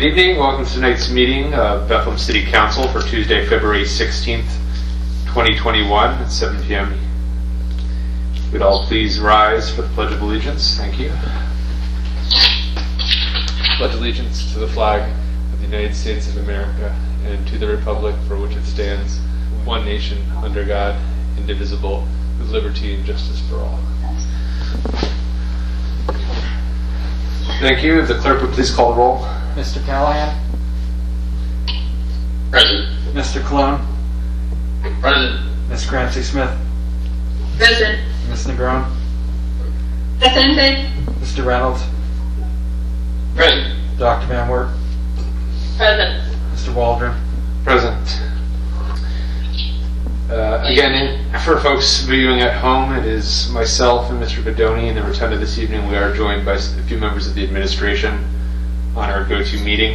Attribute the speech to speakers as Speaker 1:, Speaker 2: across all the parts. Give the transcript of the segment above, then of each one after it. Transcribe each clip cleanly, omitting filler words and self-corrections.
Speaker 1: Good evening. Welcome to tonight's meeting of Bethlehem City Council for Tuesday, February 16th, 2021 at 7 p.m. Would all please rise for the Pledge of Allegiance. Thank you. Pledge allegiance to the flag of the United States of America and to the republic for which it stands, one nation, under God, indivisible, with liberty and justice for all. Thank you. If the clerk would please call the roll.
Speaker 2: Mr. Callahan?
Speaker 3: Present.
Speaker 2: Mr. Cologne?
Speaker 3: Present.
Speaker 2: Ms. Clancy-Smith?
Speaker 4: Present.
Speaker 2: Ms. Negron?
Speaker 4: Presente.
Speaker 2: Mr. Reynolds?
Speaker 3: Present.
Speaker 2: Dr. Van Wert?
Speaker 4: Present.
Speaker 2: Mr. Waldron?
Speaker 1: Present. Again, for folks viewing at home, it is myself and Mr. Bedoni in the rotunda this evening. We are joined by a few members of the administration on our GoToMeeting.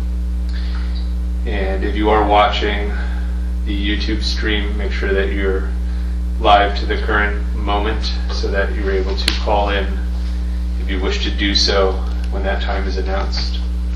Speaker 1: And if you are watching the YouTube stream, make sure that you're live to the current moment so that you're able to call in if you wish to do so when that time is announced.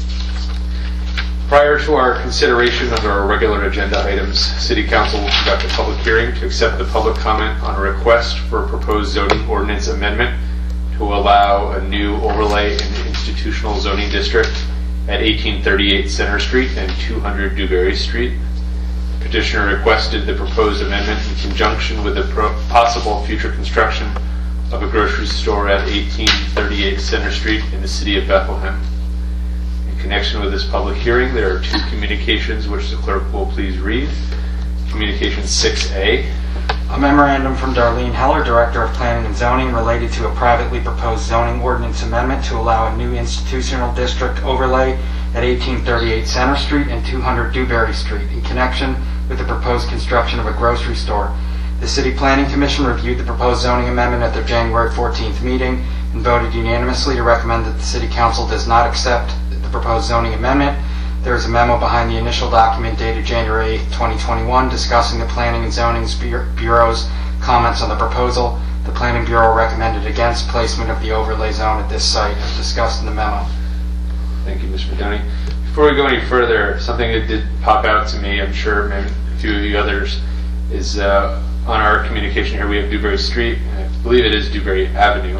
Speaker 1: Prior to our consideration of our regular agenda items, City Council will conduct a public hearing to accept the public comment on a request for a proposed zoning ordinance amendment to allow a new overlay in the institutional zoning district at 1838 Center Street and 200 Dewberry Street. Petitioner requested the proposed amendment in conjunction with the possible future construction of a grocery store at 1838 Center Street in the city of Bethlehem. In connection with this public hearing, there are two communications which the clerk will please read. Communication 6A.
Speaker 2: A memorandum from Darlene Heller, Director of Planning and Zoning, related to a privately proposed zoning ordinance amendment to allow a new institutional district overlay at 1838 Center Street and 200 Dewberry Street in connection with the proposed construction of a grocery store. The City Planning Commission reviewed the proposed zoning amendment at their January 14th meeting and voted unanimously to recommend that the City Council does not accept the proposed zoning amendment. There is a memo behind the initial document dated January 8th, 2021 discussing the Planning and Zoning Bureau's comments on the proposal. The Planning Bureau recommended against placement of the overlay zone at this site as discussed in the memo.
Speaker 1: Thank you, Mr. Bedoni. Before we go any further, something that did pop out to me, I'm sure maybe a few of the others, is on our communication here we have Dewberry Street. I believe it is Dewberry Avenue.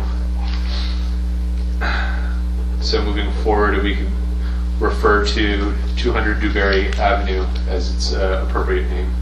Speaker 1: So moving forward, we can refer to 200 Dewberry Avenue as its appropriate name.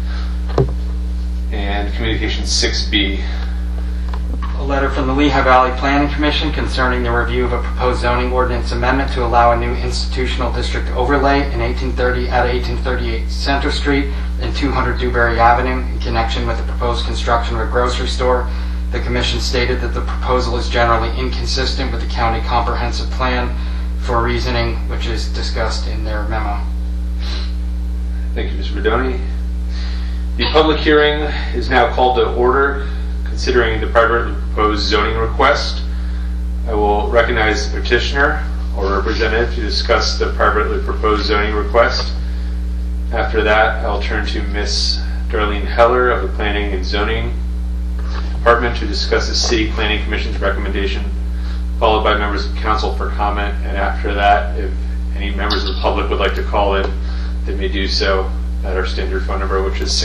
Speaker 1: And communication 6B.
Speaker 2: A letter from the Lehigh Valley Planning Commission concerning the review of a proposed zoning ordinance amendment to allow a new institutional district overlay in 1838 Center Street and 200 Dewberry Avenue in connection with the proposed construction of a grocery store. The Commission stated that the proposal is generally inconsistent with the county comprehensive plan for reasoning which is discussed in their memo.
Speaker 1: Thank you, Mr. Bedoni. The public hearing is now called to order considering the privately proposed zoning request. I will recognize the petitioner or representative to discuss the privately proposed zoning request. After that, I'll turn to Ms. Darlene Heller of the Planning and Zoning Department to discuss the City Planning Commission's recommendation, followed by members of council for comment, and after that, if any members of the public would like to call in, they may do so at our standard phone number, which is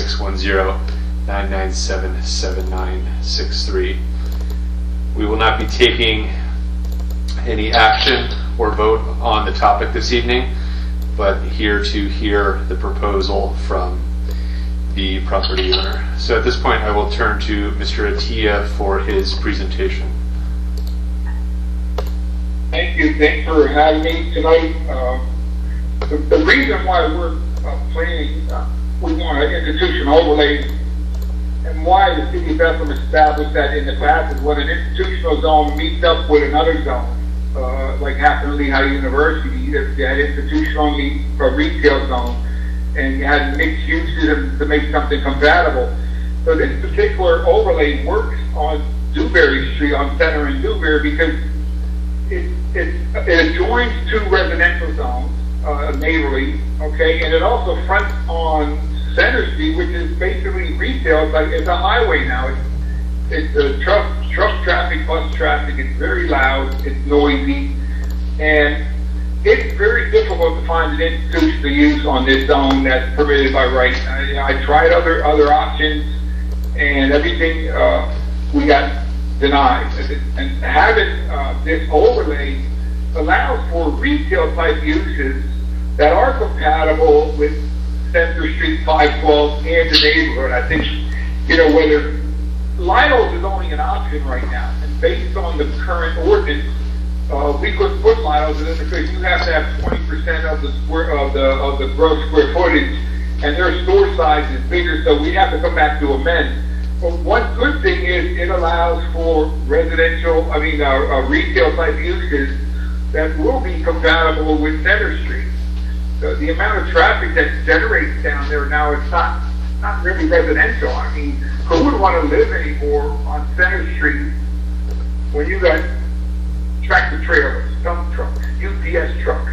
Speaker 1: 610-997-7963. We will not be taking any action or vote on the topic this evening, but here to hear the proposal from the property owner. So at this point, I will turn to Mr. Atiyah for his presentation.
Speaker 5: Thank you. Thanks for having me tonight. The reason why we're planning, we want an institutional overlay, and why the city of Bethlehem established that in the past is when an institutional zone meets up with another zone, like happened at Lehigh University, that you had institutional meet a retail zone, and you had mixed uses to make something compatible. So this particular overlay works on Dewberry Street, on Center and Dewberry, because it adjoins two residential zones, neighborly, okay, and it also fronts on Center Street, which is basically retail. It's a highway now. It's a truck traffic, bus traffic. It's very loud. It's noisy, and it's very difficult to find an institutional use on this zone that's permitted by right. I tried other options, and everything we got denied. And having this overlay allows for retail type uses that are compatible with Center Street 512 and the neighborhood. I think, whether Lidl's is only an option right now, and based on the current ordinance, we couldn't put Lidl's in it because you have to have 20% of the gross square footage, and their store size is bigger, so we have to come back to amend. But one good thing is it allows for retail type uses that will be compatible with Center Street. The amount of traffic that generates down there now, it's not really residential. I mean, who would want to live anymore on Center Street when you got tractor trailers, dump trucks, UPS trucks?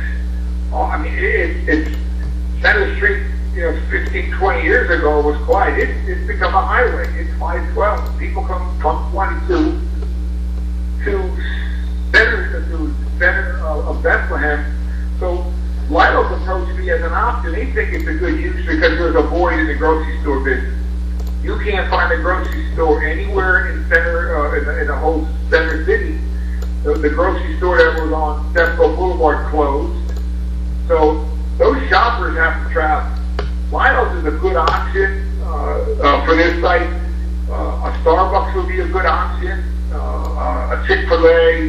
Speaker 5: It's Center Street, 15, 20 years ago was quiet. It's become a highway. It's 512. People come 22 to center of Bethlehem. So Lidl's approached me as an option. They think it's a good use because there's a void in the grocery store business. You can't find a grocery store anywhere in in the whole center city. The grocery store that was on Stepco Boulevard closed. So those shoppers have to travel. Lidl's is a good option for this site. A Starbucks would be a good option. A Chick-fil-A,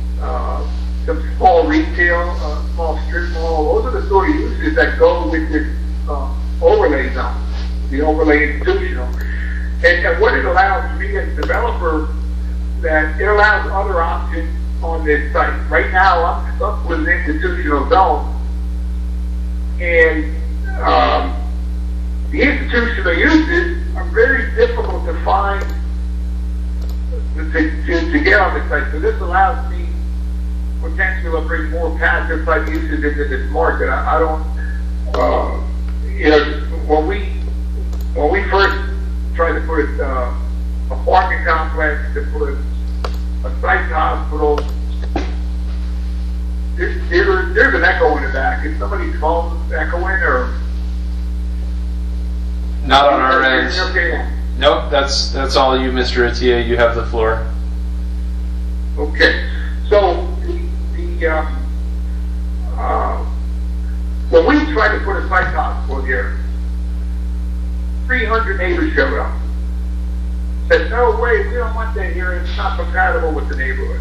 Speaker 5: some small retail, small strip mall. Those are the sort of uses that go with this overlay zone, the overlay institutional. And what it allows me as a developer, that it allows other options on this site. Right now, I'm stuck with an institutional zone, and the institutional uses are very difficult to find to get on this site. So this allows me potentially to bring more passive type uses into this market. I don't, when we first tried to put a parking complex, to put a psych hospital, there's an echo in the back. Is somebody's phone echoing or?
Speaker 1: Not on our end.
Speaker 5: Okay.
Speaker 1: Nope, that's all you, Mr. Attia. You have the floor.
Speaker 5: Okay. So when we tried to put a psych hospital here, 300 neighbors showed up. Said, no way, we don't want that here. It's not compatible with the neighborhood.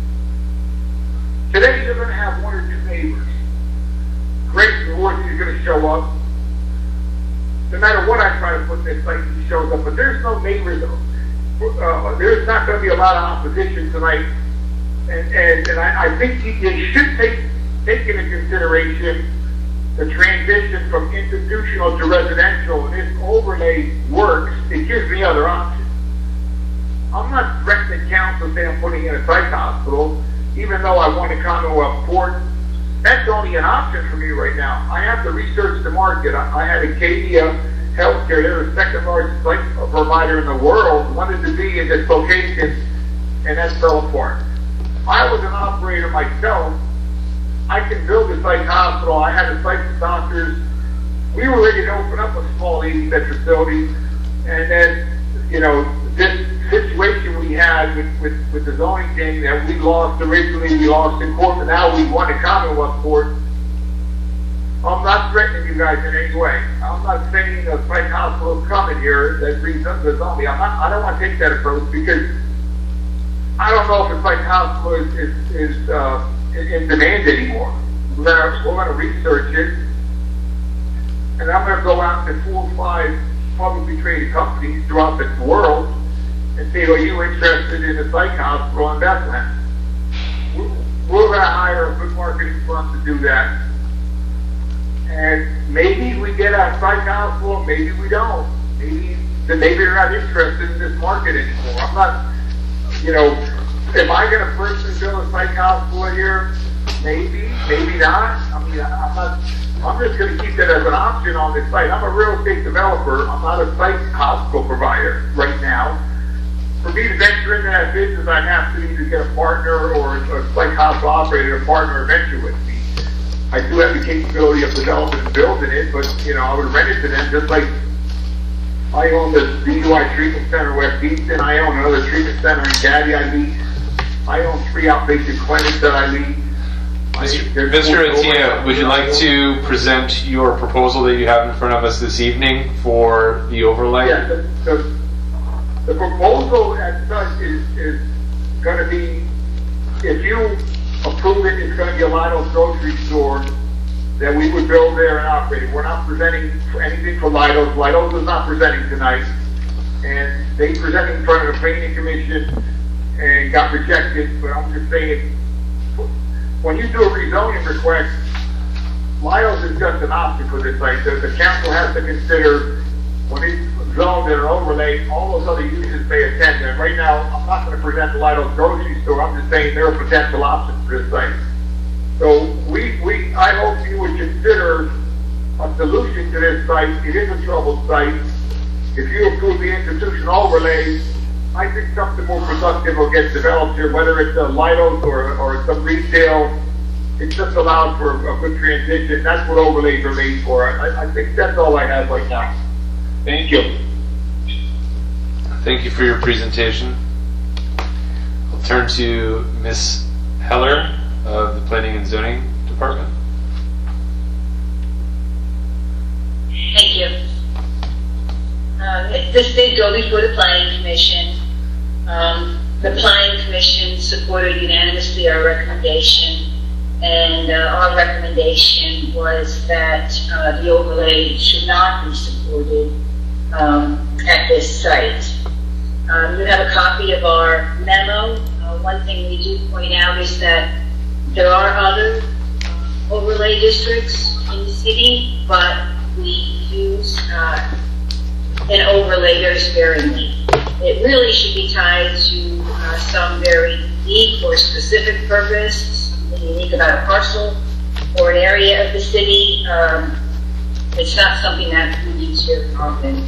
Speaker 5: Today you're going to have one or two neighbors. Great Divorce is going to show up. No matter what I try to put in this site, he shows up. But there's no neighbors. There's not going to be a lot of opposition tonight. And I think you should take into consideration the transition from institutional to residential. And this overlay works. It gives me other options. I'm not threatening council saying I'm putting in a psych hospital, even though I want a Commonwealth Court. That's only an option for me right now. I have to research the market. I had Acadia Healthcare, they're the second largest psych provider in the world, wanted to be in this location, and that fell apart. I was an operator myself. I can build a psych hospital. I had a psych doctors. We were ready to open up a small 80-bed facility, and then, this situation we had with the zoning thing that we lost originally, we lost in court, but now we won a Commonwealth Court. I'm not threatening you guys in any way. I'm not saying a psych hospital is coming here that brings up the zombie. I don't want to take that approach because I don't know if a psych hospital is in demand anymore. We're going to research it, and I'm going to go out to 4 or 5 publicly traded companies throughout the world and say, are you interested in a psych hospital in Bethlehem? We're going to hire a good marketing firm to do that. And maybe we get a psych hospital, maybe we don't. Maybe they're not interested in this market anymore. I'm not, am I going to personally build a psych hospital here? Maybe, maybe not. I mean, I'm just going to keep that as an option on this site. I'm a real estate developer. I'm not a psych hospital provider right now. For me to venture into that business, I have to either get a partner or a psych hospital operator to partner eventually with me. I do have the capability of developing and building it, but, you know, I would rent it to them just like I own the DUI treatment center in West Easton. I own another treatment center in Gaddy I lease. I own 3 outpatient clinics that I lease.
Speaker 1: Mr. Atia, would you like to present your proposal that you have in front of us this evening for the overlay?
Speaker 5: Yeah, the proposal as such is going to be, if you approve it, it's going to be a Lido's grocery store that we would build there and operate. We're not presenting for anything for Lido's. Lido's is not presenting tonight. And they presented in front of the planning commission and got rejected, but I'm just saying, when you do a rezoning request, Lido's is just an option for this site. The council has to consider, when it's zoned and overlaid, all those other uses may attend. And right now, I'm not going to present the Lido's grocery store. I'm just saying they're a potential option for this site. So I hope you would consider a solution to this site. It is a troubled site. If you approve the institutional overlay, I think something more productive will get developed here, whether it's a Lido's or some retail. It just allows for a good transition. That's what overlays are made for. I think that's all I have right now. Thank you.
Speaker 1: Thank you for your presentation. I'll turn to Ms. Heller of the Planning and Zoning Department.
Speaker 6: Thank you. This did go before the Planning Commission. The Planning Commission supported unanimously our recommendation, and our recommendation was that the overlay should not be supported at this site. You have a copy of our memo. One thing we do point out is that there are other overlay districts in the city, but we use an overlay very sparingly. It really should be tied to some very unique or specific purpose, something unique about a parcel or an area of the city. It's not something that we use very often.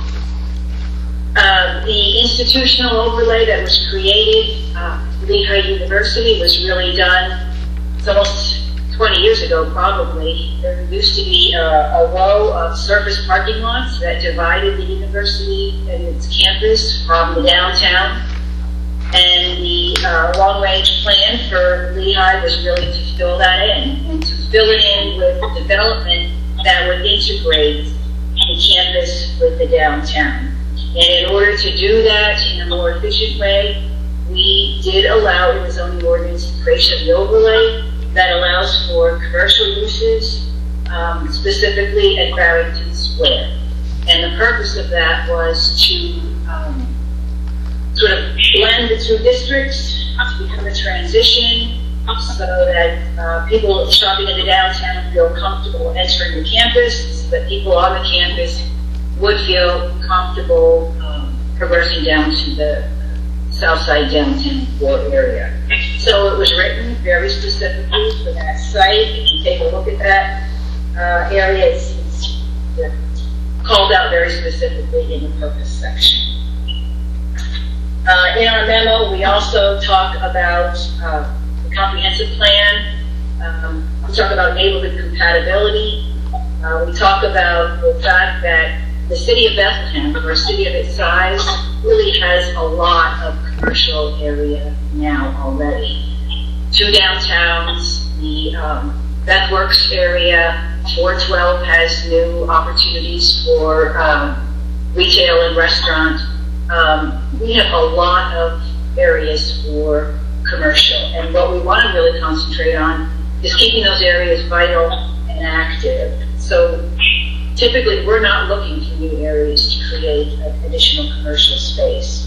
Speaker 6: The institutional overlay that was created, Lehigh University, was really done, it's almost 20 years ago probably. There used to be a row of surface parking lots that divided the university and its campus from the downtown. And the long-range plan for Lehigh was really to fill that in, and to fill it in with development that would integrate the campus with the downtown. And in order to do that in a more efficient way, we did allow in the zoning ordinance the creation of the overlay that allows for commercial uses, specifically at Barrington Square. And the purpose of that was to sort of blend the 2 districts to become a transition so that people shopping in the downtown feel comfortable entering the campus, so that people on the campus would feel comfortable progressing down to the south side downtown core area. So it was written very specifically for that site. If you take a look at that area, it's called out very specifically in the purpose section. In our memo, we also talk about the comprehensive plan. We talk about neighborhood compatibility. We talk about the fact that the city of Bethlehem, or a city of its size, really has a lot of commercial area now already. 2 downtowns, the Bethworks area, 412 has new opportunities for retail and restaurant. We have a lot of areas for commercial, and what we want to really concentrate on is keeping those areas vital and active. So typically, we're not looking for new areas to create additional commercial space.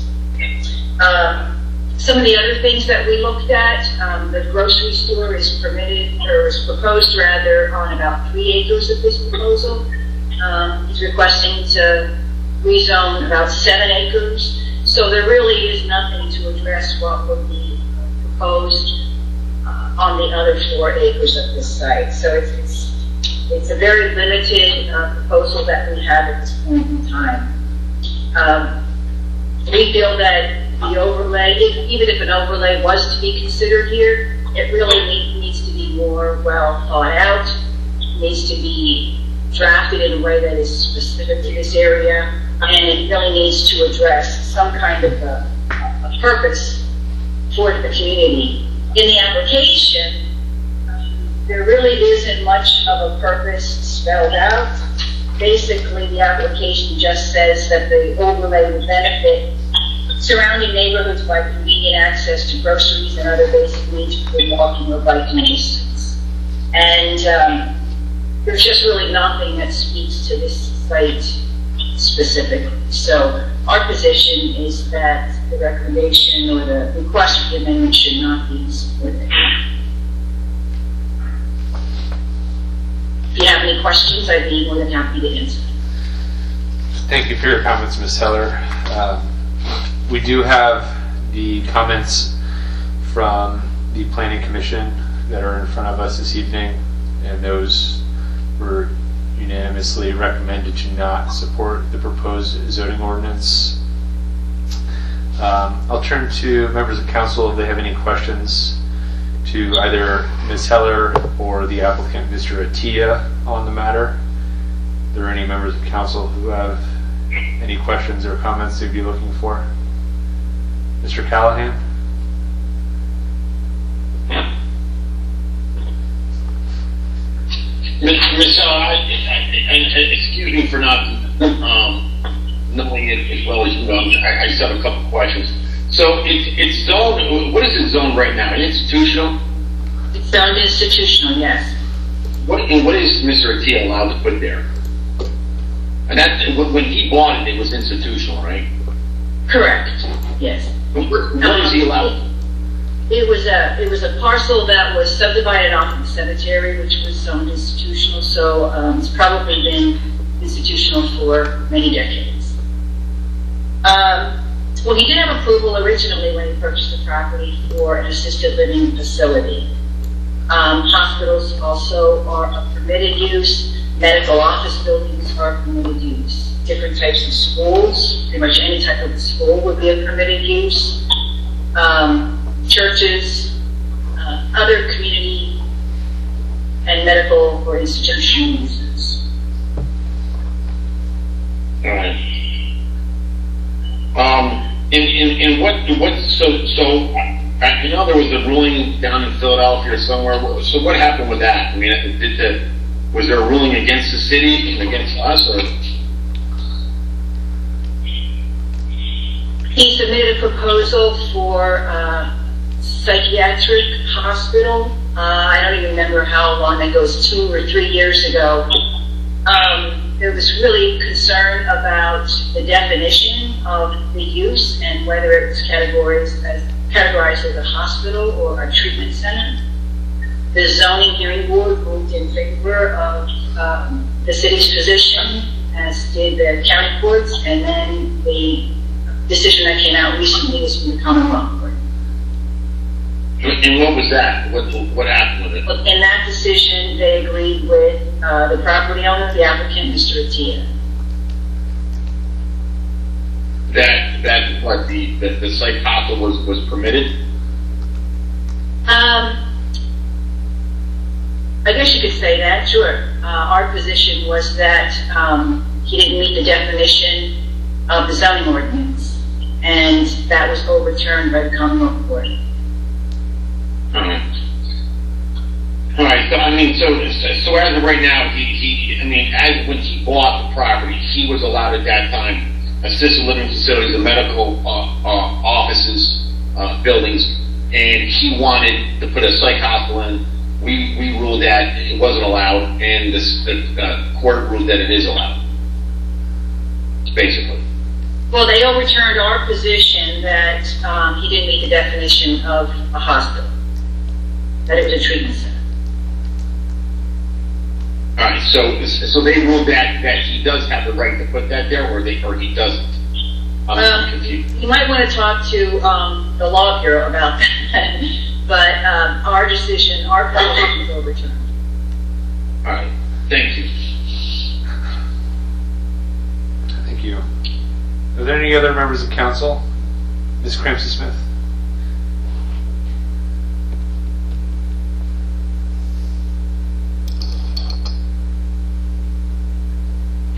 Speaker 6: Some of the other things that we looked at, the grocery store is permitted, or is proposed rather, on about 3 acres of this proposal. He's requesting to rezone about 7 acres. So there really is nothing to address what would be proposed on the other 4 acres of this site. So it's a very limited proposal that we have at this point in time. We feel that the overlay, even if an overlay was to be considered here, it really needs to be more well thought out, needs to be drafted in a way that is specific to this area, and it really needs to address some kind of a purpose for the community. In the application, there really isn't much of a purpose spelled out. Basically, the application just says that the overlay will benefit surrounding neighborhoods by convenient access to groceries and other basic needs for walking or biking distance. And there's just really nothing that speaks to this site specifically. So our position is that the recommendation or the request for the amendment should not be supported. If you have any questions, I'd be more than happy to answer.
Speaker 1: Thank you for your comments, Ms. Heller. We do have the comments from the Planning Commission that are in front of us this evening, and those were unanimously recommended to not support the proposed zoning ordinance. I'll turn to members of council if they have any questions to either Ms. Heller or the applicant, Mr. Attia, on the matter. Are there any members of council who have any questions or comments they'd be looking for? Mr. Callahan?
Speaker 3: Ms. Excuse me for not knowing it as well as you know. I just have a couple questions. So it's zoned. What is it zoned right now? Institutional?
Speaker 6: It's zoned institutional, yes.
Speaker 3: What is Mr. Attia allowed to put there? And that when he bought it was institutional, right?
Speaker 6: Correct. Yes.
Speaker 3: What is he allowed?
Speaker 6: It was a parcel that was subdivided off of the cemetery, which was zoned institutional. So it's probably been institutional for many decades. Well, he did have approval originally when he purchased the property for an assisted living facility. Hospitals also are a permitted use. Medical office buildings are permitted use. Different types of schools, pretty much any type of school would be a permitted use. Churches, other community and medical or institutional uses.
Speaker 3: All right. In what so I know there was a ruling down in Philadelphia or somewhere. So what happened with that? I mean, was there a ruling against the city and against us, or?
Speaker 6: He submitted a proposal for psychiatric hospital. I don't even remember how long that goes, 2 or 3 years ago. There was really concern about the definition of the use and whether it was categorized as a hospital or a treatment center. The zoning hearing board moved in favor of the city's position, as did the county courts, and then the decision that came out recently was from the Commonwealth Court.
Speaker 3: And what was that? What happened with it?
Speaker 6: In that decision, they agreed with the property owner, the applicant, Mr. Attia.
Speaker 3: That what the psych hospital was permitted?
Speaker 6: I guess you could say that, sure. Our position was that he didn't meet the definition of the zoning ordinance, and that was overturned by the Commonwealth Court.
Speaker 3: All right. So I mean, so as of right now, as when he bought the property, he was allowed at that time assisted living facilities and medical offices, buildings, and he wanted to put a psych hospital in. We ruled that it wasn't allowed, and the court ruled that it is allowed. Basically.
Speaker 6: Well, they overturned our position that he didn't meet the definition of a hospital, that it was a treatment center.
Speaker 3: All right, so they ruled that he does have the right to put that there, or he doesn't. I'm confused.
Speaker 6: You might want to talk to the Law Bureau about that, but our position was overturned.
Speaker 3: All right, thank you.
Speaker 1: Thank you. Are there any other members of council? Ms. Crampton-Smith?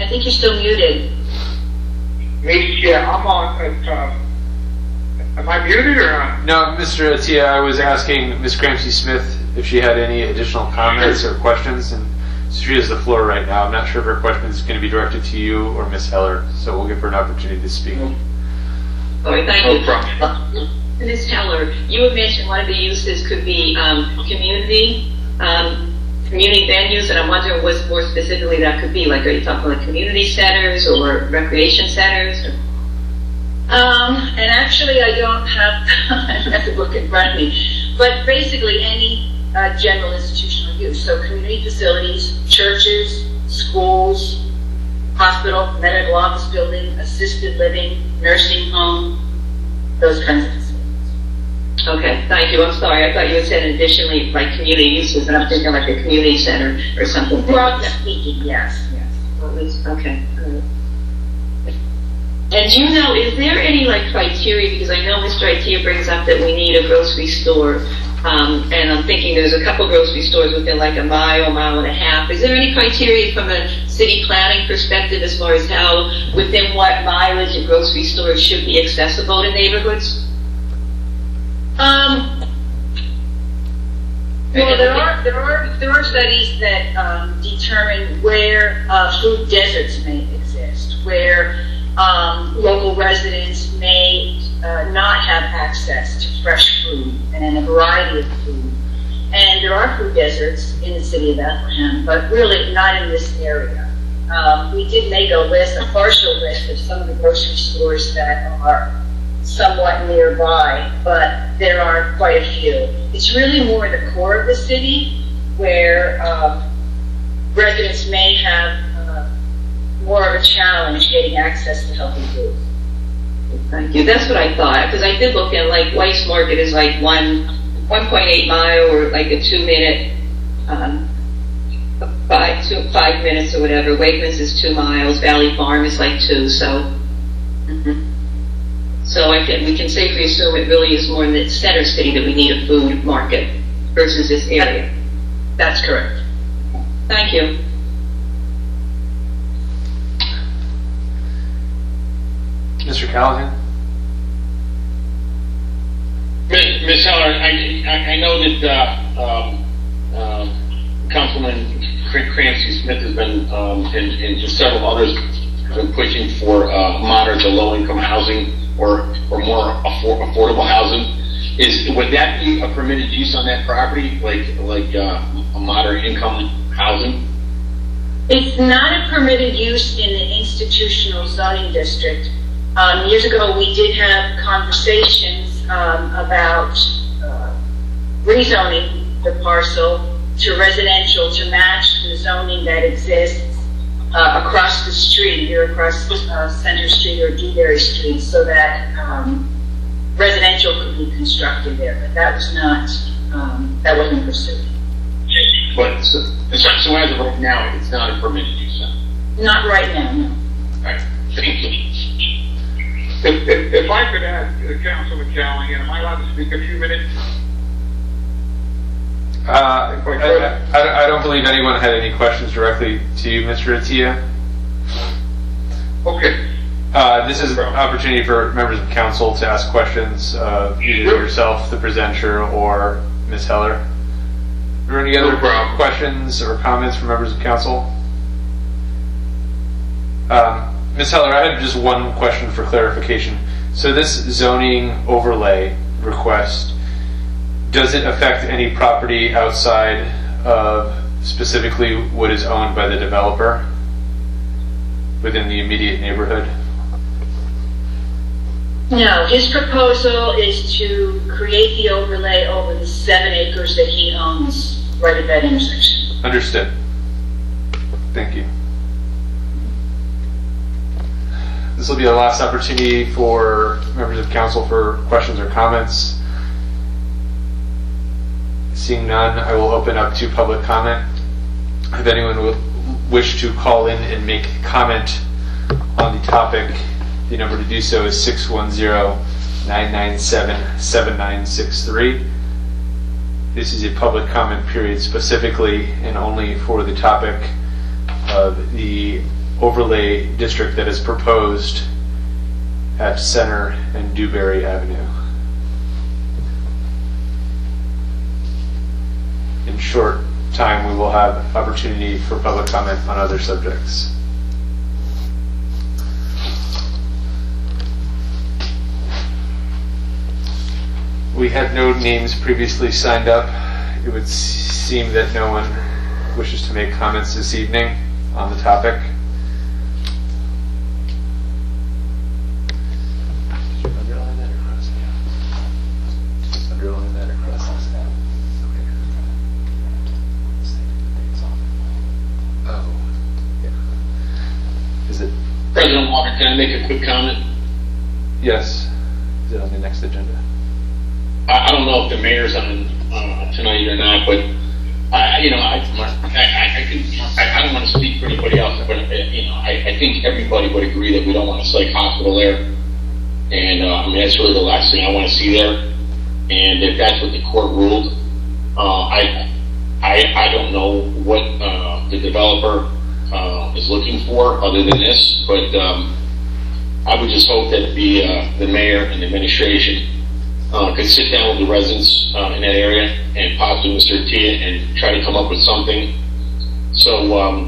Speaker 6: I think you're still muted.
Speaker 5: Me, yeah, I'm on, am I muted or not?
Speaker 1: No, Mr. Attia, I was asking Ms. Cramsey Smith if she had any additional comments or questions, and she has the floor right now. I'm not sure if her question is going to be directed to you or Ms. Heller, so we'll give her an opportunity to speak.
Speaker 4: All right, thank you.
Speaker 5: No problem.
Speaker 4: Ms. Heller, you had mentioned one of the uses could be community venues, and I'm wondering what more specifically that could be. Like, are you talking like community centers or recreation centers?
Speaker 6: And actually, I don't have the book in front of me, but basically any general institutional use. So community facilities, churches, schools, hospital, medical office building, assisted living, nursing home, those kinds of facilities.
Speaker 4: Okay, thank you. I'm sorry. I thought you had said additionally like community uses, and I'm thinking like a community center or something.
Speaker 6: Broadly speaking, yes.
Speaker 4: Okay. And do you know, is there any like criteria, because I know Mr. Itia brings up that we need a grocery store, and I'm thinking there's a couple grocery stores within like a mile and a half. Is there any criteria from a city planning perspective as far as how, within what mileage a grocery store should be accessible to neighborhoods?
Speaker 6: Well, there are studies that determine where food deserts may exist, where local residents may not have access to fresh food and a variety of food. And there are food deserts in the city of Bethlehem, but really not in this area. We did make a partial list of some of the grocery stores that are somewhat nearby, but there are quite a few. It's really more the core of the city where residents may have more of a challenge getting access to healthy food.
Speaker 4: Thank you. That's what I thought, because I did look at like Weiss Market is like 1.8 mile or like a 2 minute, 5 minutes or whatever. Wegmans is 2 miles. Valley Farm is like 2. So, so we can safely assume it really is more in the center city that we need a food market versus this area.
Speaker 6: That's correct.
Speaker 4: Thank you.
Speaker 1: Mr. Callahan?
Speaker 3: Ms. Heller, I know that Councilman Cramsey Smith has been, and just several others have been pushing for moderate to low income housing or more affordable housing. Would that be a permitted use on that property, like a moderate income housing?
Speaker 6: It's not a permitted use in the institutional zoning district. Years ago, we did have conversations about rezoning the parcel to residential to match the zoning that exists across the street, either across Center Street or Dewberry Street, so that residential could be constructed there. But that was not, that wasn't pursued.
Speaker 3: But so as of right now, it's not a permitted use.
Speaker 6: Not right now, no.
Speaker 3: All right. Thank you.
Speaker 5: If I could ask Councilman Callahan, am I allowed to speak a few minutes?
Speaker 1: I don't believe anyone had any questions directly to you, Mr. Attia.
Speaker 5: Okay.
Speaker 1: This is an opportunity for members of council to ask questions of either yourself, the presenter, or Ms. Heller. Are there any other questions or comments from members of council? Ms. Heller, I had just one question for clarification. So this zoning overlay request, does it affect any property outside of specifically what is owned by the developer within the immediate neighborhood?
Speaker 6: No, his proposal is to create the overlay over the 7 acres that he owns right at that intersection.
Speaker 1: Understood. Thank you. This will be the last opportunity for members of council for questions or comments. Seeing none, I will open up to public comment. If anyone would wish to call in and make comment on the topic, the number to do so is 610-997-7963. This is a public comment period specifically and only for the topic of the overlay district that is proposed at Center and Dewberry Avenue. In short time, we will have opportunity for public comment on other subjects. We had no names previously signed up. It would seem that no one wishes to make comments this evening on the topic. Did you underline that or cross it out? Just underline that or cross it out. Okay. Oh, yeah. Is it?
Speaker 3: President Walker, can I make a quick comment?
Speaker 1: Yes. Is it on the next agenda?
Speaker 3: I don't know if the mayor's on tonight or not, but I don't want to speak for anybody else, but I think everybody would agree that we don't want a psych hospital there, and that's really the last thing I want to see there. And if that's what the court ruled, I don't know what the developer is looking for other than this, but I would just hope that the mayor and the administration could sit down with the residents in that area and possibly Mr. Attia and try to come up with something so,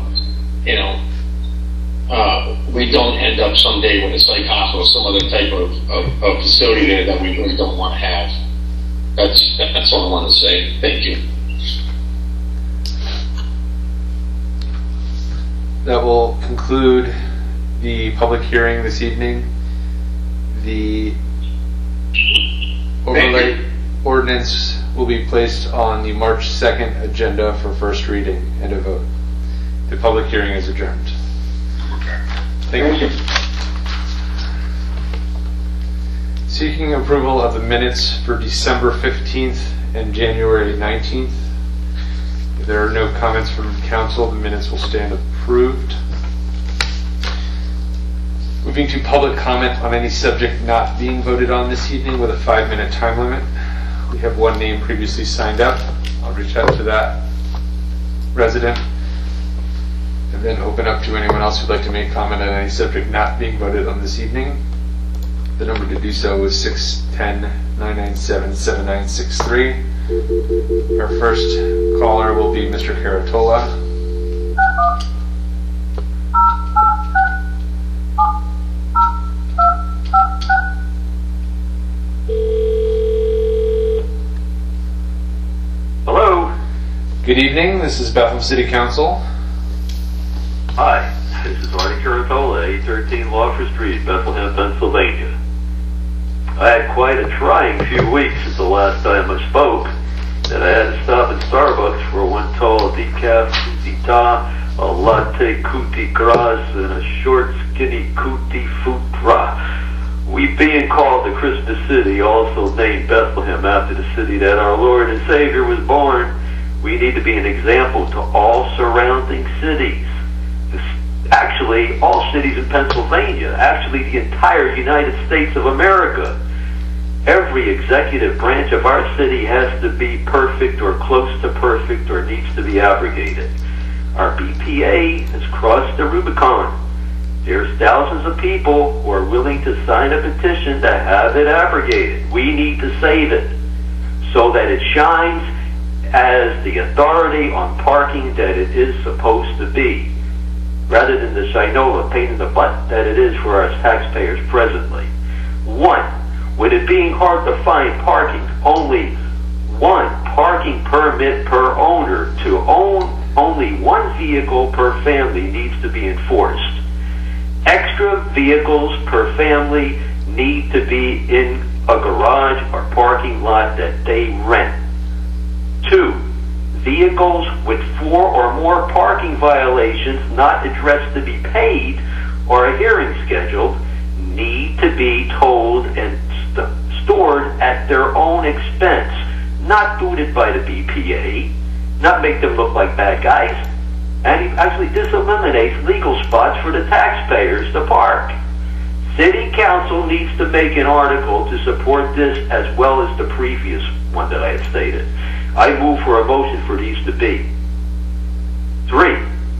Speaker 3: we don't end up someday with a psych hospital or some other type of facility there that we really don't want to have. That's all I want to say. Thank you.
Speaker 1: That will conclude the public hearing this evening. The overlay ordinance will be placed on the March 2nd agenda for first reading and a vote. The public hearing is adjourned. Thank you. Seeking approval of the minutes for December 15th and January 19th. If there are no comments from council, the minutes will stand approved. Moving to public comment on any subject not being voted on this evening with a 5-minute time limit. We have one name previously signed up. I'll reach out to that resident and then open up to anyone else who'd like to make comment on any subject not being voted on this evening. The number to do so is 610-997-7963. Our first caller will be Mr. Caratola.
Speaker 7: Hello.
Speaker 1: Good evening. This is Bethlehem City Council.
Speaker 7: Hi. This is Artie Caratola, 813 Lawford Street, Bethlehem, Pennsylvania. I had quite a trying few weeks since the last time I spoke, that I had to stop at Starbucks for one tall decaf Tutita, a latte Kuti Gras, and a short skinny Kuti Futra. We being called the Christmas City, also named Bethlehem after the city that our Lord and Savior was born, we need to be an example to all surrounding cities. Actually, all cities in Pennsylvania, actually the entire United States of America. Every executive branch of our city has to be perfect or close to perfect or needs to be abrogated. Our BPA has crossed the Rubicon. There's thousands of people who are willing to sign a petition to have it abrogated. We need to save it so that it shines as the authority on parking that it is supposed to be, rather than the shinola pain in the butt that it is for our taxpayers presently. One, with it being hard to find parking, only one parking permit per owner to own only one vehicle per family needs to be enforced. Extra vehicles per family need to be in a garage or parking lot that they rent. 2, vehicles with 4 or more parking violations not addressed to be paid or a hearing scheduled need to be towed and stored at their own expense, not booted by the BPA, not make them look like bad guys. And actually this eliminates legal spots for the taxpayers to park. City Council needs to make an article to support this as well as the previous one that I had stated. I move for a motion for these to be. 3,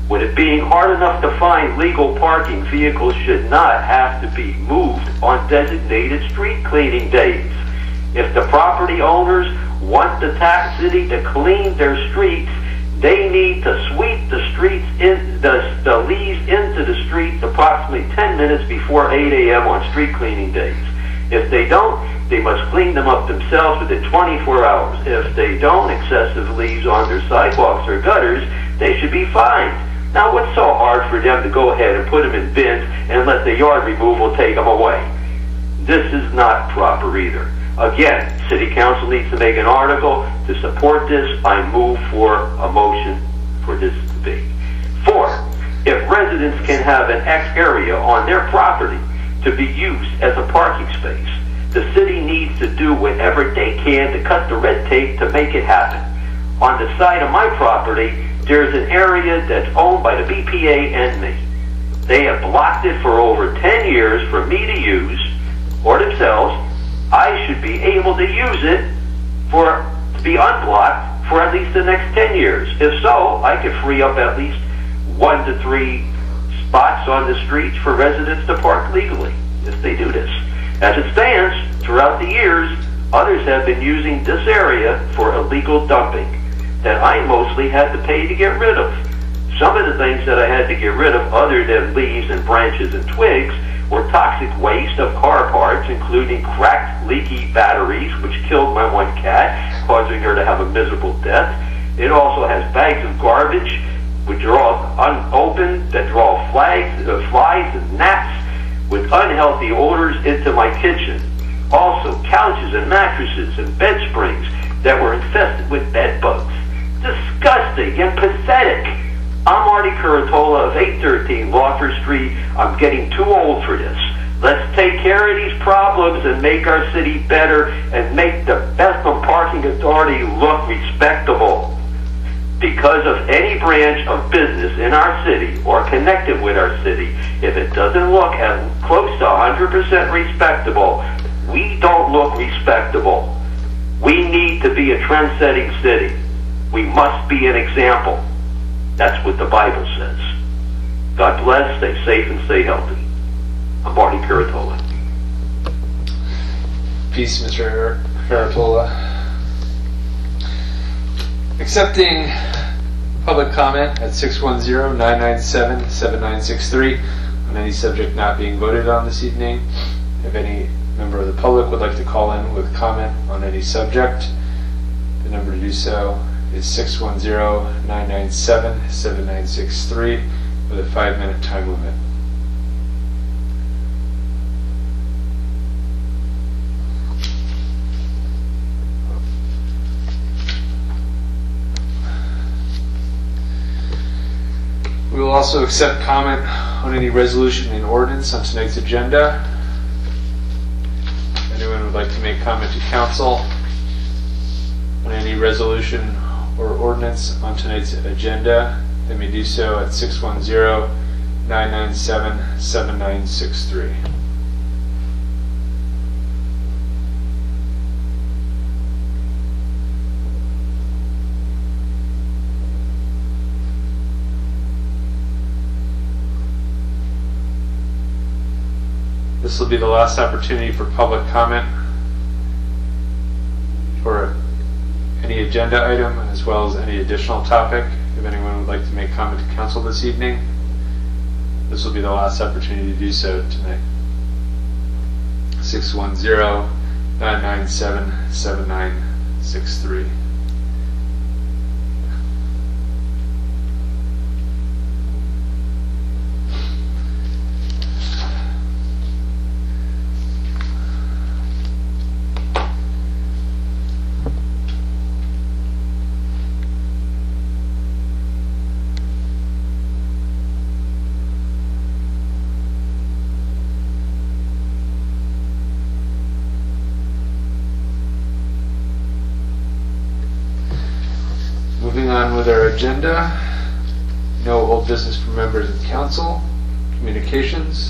Speaker 7: With it being hard enough to find legal parking, vehicles should not have to be moved on designated street cleaning days. If the property owners want the tax city to clean their streets, they need to sweep the streets the leaves into the streets approximately 10 minutes before 8 a.m. on street cleaning days. If they don't, they must clean them up themselves within 24 hours. If they don't, excessive leaves on their sidewalks or gutters, they should be fined. Now, what's so hard for them to go ahead and put them in bins and let the yard removal take them away? This is not proper either. Again, City Council needs to make an article to support this. I move for a motion for this to be. 4, if residents can have an X area on their property to be used as a parking space, the city needs to do whatever they can to cut the red tape to make it happen. On the side of my property, there's an area that's owned by the BPA and me. They have blocked it for over 10 years for me to use, or themselves. I should be able to use it to be unblocked for at least the next 10 years. If so, I could free up at least 1 to 3 spots on the streets for residents to park legally if they do this. As it stands, throughout the years, others have been using this area for illegal dumping that I mostly had to pay to get rid of. Some of the things that I had to get rid of, other than leaves and branches and twigs, were toxic waste of car parts, including cracked, leaky batteries, which killed my one cat, causing her to have a miserable death. It also has bags of garbage, which are all unopened, that draw flies and gnats with unhealthy odors into my kitchen. Also, couches and mattresses and bed springs that were infested with bed bugs. Disgusting and pathetic. I'm Artie Curatola of 813 Lawford Street. I'm getting too old for this. Let's take care of these problems and make our city better and make the Bethlehem Parking Authority look respectable. Because of any branch of business in our city or connected with our city, if it doesn't look at close to 100% respectable, we don't look respectable. We need to be a trend-setting city. We must be an example. That's what the Bible says. God bless, stay safe, and stay healthy. I'm Marty Curatola.
Speaker 1: Peace, Mr. Curatola. Accepting public comment at 610-997-7963 on any subject not being voted on this evening. If any member of the public would like to call in with comment on any subject, the number to do so is 610-997-7963 with a 5-minute time limit. We will also accept comment on any resolution and ordinance on tonight's agenda. If anyone would like to make comment to council on any resolution or ordinance on tonight's agenda, they may do so at 610-997-7963. This will be the last opportunity for public comment for any agenda item as well as any additional topic. If anyone would like to make comment to council this evening, this will be the last opportunity to do so tonight. 610-997-7963. Moving on with our agenda, no old business for members of council. Communications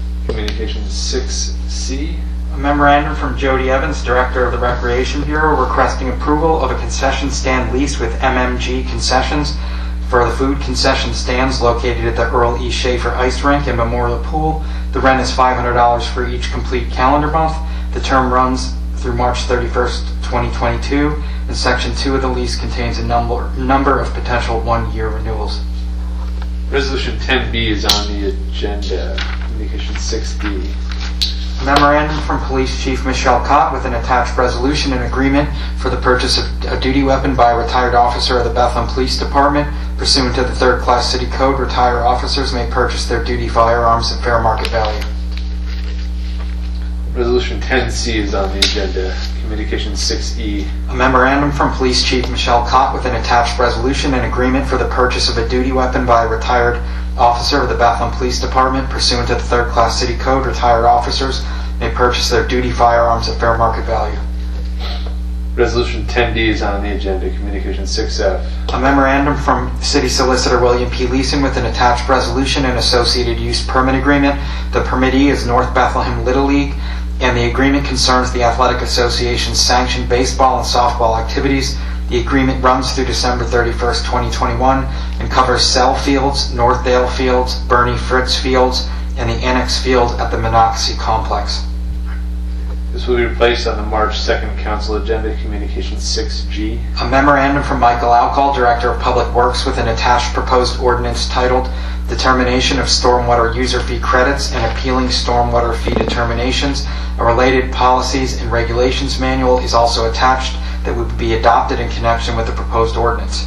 Speaker 1: 6C.
Speaker 2: A memorandum from Jody Evans, Director of the Recreation Bureau, requesting approval of a concession stand lease with MMG Concessions For the food concession stands located at the Earl E. Schaefer Ice Rink and Memorial Pool, the rent is $500 for each complete calendar month. The term runs through March 31st, 2022, and Section 2 of the lease contains a number of potential one-year renewals.
Speaker 1: Resolution 10B is on the agenda. Communication 6D.
Speaker 2: A memorandum from Police Chief Michelle Cott with an attached resolution and agreement for the purchase of a duty weapon by a retired officer of the Bethlehem Police Department. Pursuant to the 3rd Class City Code, retired officers may purchase their duty firearms at fair market value.
Speaker 1: Resolution 10C is on the agenda. Communication 6E.
Speaker 2: A memorandum from Police Chief Michelle Cott with an attached resolution and agreement for the purchase of a duty weapon by a retired officer of the Bethlehem Police Department. Pursuant to the 3rd Class City Code, retired officers may purchase their duty firearms at fair market value.
Speaker 1: Resolution 10D is on the agenda. Communication 6F.
Speaker 2: A memorandum from City Solicitor William P. Leeson with an attached resolution and associated use permit agreement. The permittee is North Bethlehem Little League, and the agreement concerns the Athletic Association's sanctioned baseball and softball activities. The agreement runs through December 31st, 2021, and covers Cell Fields, Northdale Fields, Bernie Fritz Fields, and the Annex Field at the Monocacy Complex.
Speaker 1: This will be placed on the March 2nd Council agenda. Communication 6G.
Speaker 2: A memorandum from Michael Alcall, Director of Public Works, with an attached proposed ordinance titled Determination of Stormwater User Fee Credits and Appealing Stormwater Fee Determinations. A related policies and regulations manual is also attached that would be adopted in connection with the proposed ordinance.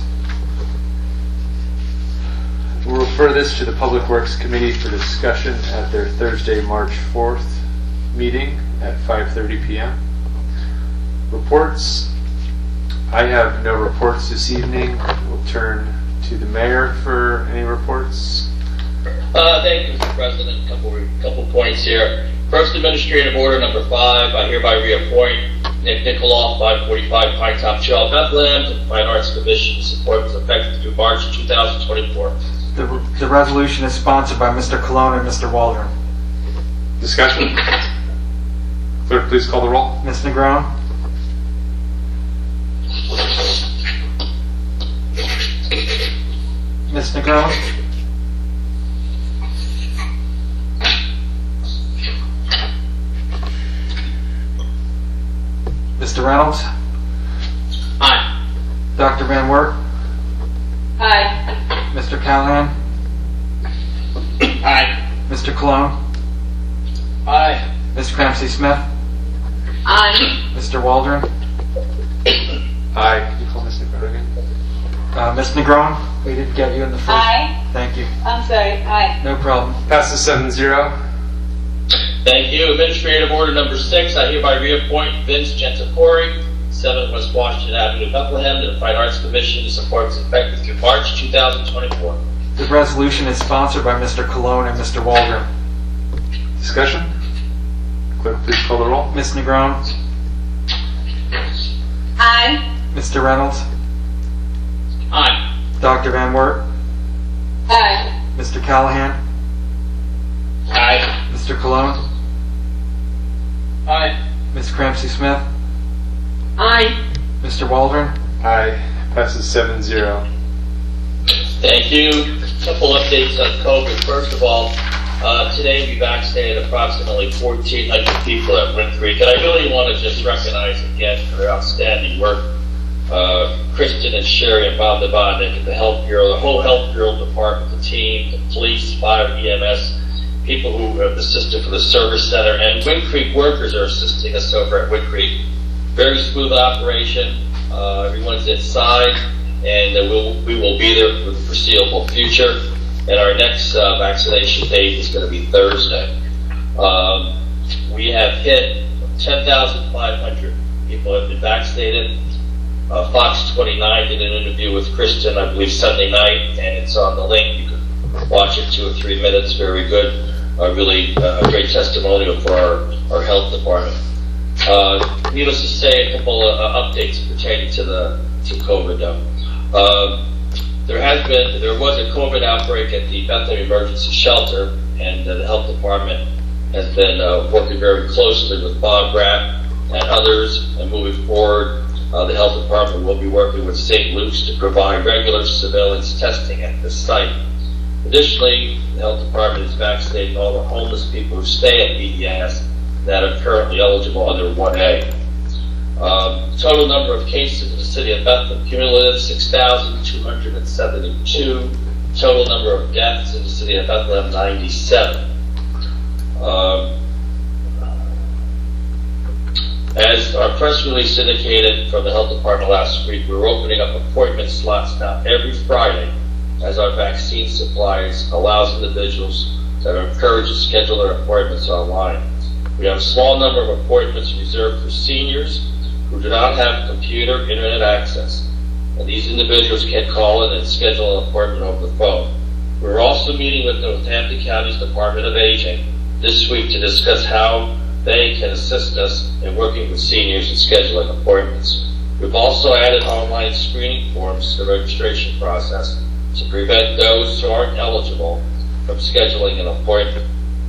Speaker 1: We'll refer this to the Public Works Committee for discussion at their Thursday, March 4th meeting at 5:30 p.m. Reports. I have no reports this evening. We'll turn to the mayor for any reports.
Speaker 8: Thank you, Mr. President. A couple points here. First, administrative order number 5. I hereby reappoint Nick Nikoloff, 545 Pine Top Trail, Bethlehem, to the Fine Arts Commission to support its effective through March 2024.
Speaker 2: The resolution is sponsored by Mr. Colon and Mr. Waldron.
Speaker 1: Discussion. Clerk, please call the roll.
Speaker 2: Ms. Negron? Ms. Negron? Mr. Reynolds?
Speaker 8: Aye.
Speaker 2: Dr. Van Wert?
Speaker 4: Aye.
Speaker 2: Mr. Callahan?
Speaker 8: Aye.
Speaker 2: Mr. Colon?
Speaker 8: Aye.
Speaker 2: Ms. Cramsey Smith?
Speaker 4: Aye.
Speaker 2: Mr. Waldron?
Speaker 1: Aye. Can you call Ms. Negron again?
Speaker 2: Ms. Negron? We didn't get you in the first.
Speaker 4: Aye.
Speaker 2: Thank you.
Speaker 4: I'm sorry. Aye.
Speaker 2: No problem.
Speaker 1: Passes 7-0.
Speaker 8: Thank you. Administrative order number 6. I hereby reappoint Vince Gentapori, 7 West Washington Avenue, Bethlehem, to the Fine Arts Commission to support its effective through March 2024.
Speaker 2: The resolution is sponsored by Mr. Colon and Mr. Waldron.
Speaker 1: Discussion. Clerk, please call the roll.
Speaker 2: Ms. Negron?
Speaker 4: Aye.
Speaker 2: Mr. Reynolds?
Speaker 8: Aye.
Speaker 2: Dr. Van Wert?
Speaker 4: Aye.
Speaker 2: Mr. Callahan?
Speaker 8: Aye.
Speaker 2: Mr. Colon?
Speaker 8: Aye.
Speaker 2: Ms. Cramsey Smith?
Speaker 4: Aye.
Speaker 2: Mr. Waldron?
Speaker 1: Aye. Passes 7-0.
Speaker 8: Thank you. A couple updates on COVID. First of all, today we vaccinated approximately 1,400 people at Wind Creek, and I really want to just recognize again for their outstanding work. Kristen and Sherry and Bob Devonick at the Health Bureau, the whole Health Bureau department, the team, the police, fire, EMS, people who have assisted for the service center, and Wind Creek workers are assisting us over at Wind Creek. Very smooth operation. Everyone's inside, and we will be there for the foreseeable future. And our next vaccination date is going to be Thursday. We have hit 10,500 people have been vaccinated. Fox 29 did an interview with Kristen, I believe, Sunday night, and it's on the link. You can watch it 2 or 3 minutes. Very good. Really a great testimonial for our health department. Needless to say, a couple of updates pertaining to COVID. There was a COVID outbreak at the Bethlehem Emergency Shelter, and the health department has been working very closely with Bob Grapp and others, and moving forward The health department will be working with St. Luke's to provide regular surveillance testing at this site. Additionally, the health department is vaccinating all the homeless people who stay at BDS that are currently eligible under 1A. Total number of cases in the city of Bethlehem, cumulative 6,272. Total number of deaths in the city of Bethlehem, 97. As our press release indicated from the health department last week, we're opening up appointment slots now every Friday as our vaccine supplies allows individuals that are encouraged to schedule their appointments online. We have a small number of appointments reserved for seniors who do not have computer internet access, and these individuals can call in and schedule an appointment over the phone. We're also meeting with the Northampton County's Department of Aging this week to discuss how they can assist us in working with seniors and scheduling appointments. We've also added online screening forms to the registration process to prevent those who aren't eligible from scheduling an appointment.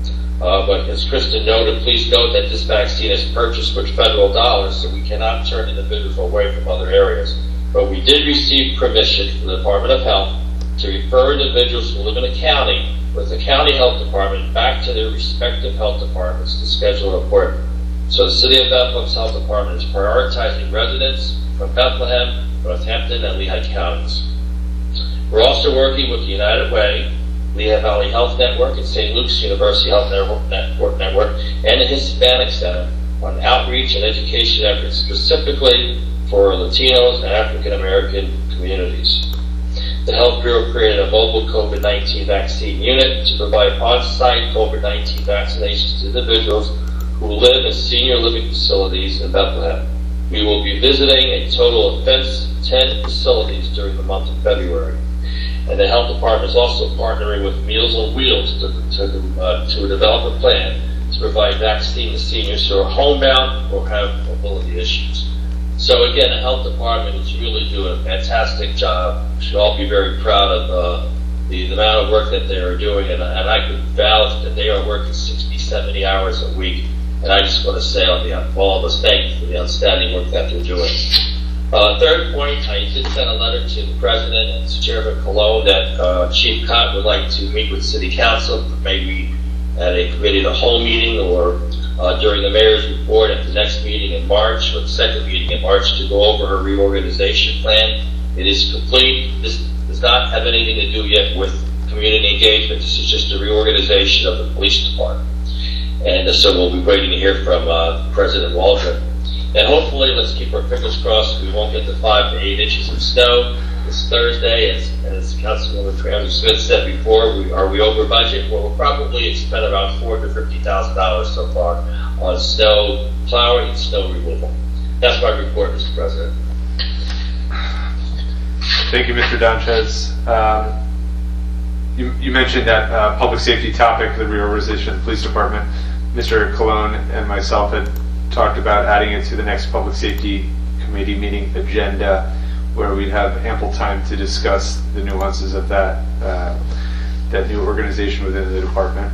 Speaker 8: But as Kristen noted, please note that this vaccine is purchased with federal dollars, so we cannot turn individuals away from other areas. But we did receive permission from the Department of Health to refer individuals who live in a county with the county health department back to their respective health departments to schedule an appointment. So the City of Bethlehem's health department is prioritizing residents from Bethlehem, Northampton, and Lehigh counties. We're also working with the United Way, Lehigh Valley Health Network, and St. Luke's University Health Network, and the Hispanic Center on outreach and education efforts specifically for Latinos and African American communities. The Health Bureau created a mobile COVID-19 vaccine unit to provide on-site COVID-19 vaccinations to individuals who live in senior living facilities in Bethlehem. We will be visiting a total of 10 facilities during the month of February. And the health department is also partnering with Meals on Wheels to develop a plan to provide vaccine to seniors who are homebound or have mobility issues. So again, the health department is really doing a fantastic job. We should all be very proud of the amount of work that they are doing, and I could vouch that they are working 60, 70 hours a week. And I just want to say on behalf of all of us, thank you for the outstanding work that they're doing. Third point, I did send a letter to the President and to Chairman Colon that Chief Cott would like to meet with City Council, maybe at a committee of the whole meeting or during the Mayor's report at the next meeting in March, or the second meeting in March, to go over her reorganization plan. It is complete. This does not have anything to do yet with community engagement. This is just a reorganization of the police department. And so we'll be waiting to hear from President Waldron. And hopefully, let's keep our fingers crossed, we won't get to 5 to 8 inches of snow this Thursday. As Councilwoman Travis Smith said before, are we over budget? Well, we'll probably spend about $450,000 so far on snow plowing and snow removal. That's my report, Mr. President.
Speaker 1: Thank you, Mr. Donchez. You mentioned that public safety topic, the reorganization of the police department. Mr. Colon and myself had talked about adding it to the next public safety committee meeting agenda, where we'd have ample time to discuss the nuances of that new organization within the department.